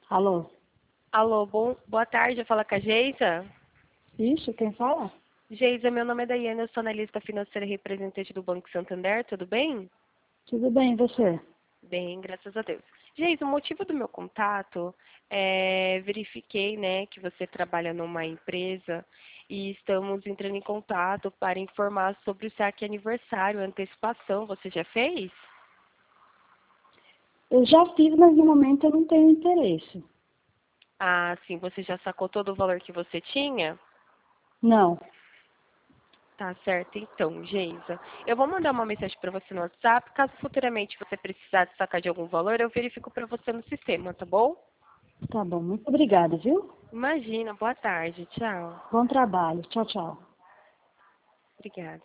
Alô? Alô, boa tarde, fala com a Geisa. Isso, quem fala? Geisa, meu nome é Daiane, eu sou analista financeira e representante do Banco Santander, tudo bem? Tudo bem, e você? Bem, graças a Deus. Geisa, o motivo do meu contato verifiquei, né, que você trabalha numa empresa e estamos entrando em contato para informar sobre o saque aniversário, antecipação, você já fez? Eu já fiz, mas no momento eu não tenho interesse. Ah, sim, você já sacou todo o valor que você tinha? Não, Tá certo, então, Geisa. Eu vou mandar uma mensagem para você no WhatsApp. Caso futuramente você precisar de sacar de algum valor, eu verifico para você no sistema, tá bom? tá bom. Muito obrigada, viu? Imagina, boa tarde, tchau. Bom trabalho. Tchau, tchau. Obrigada.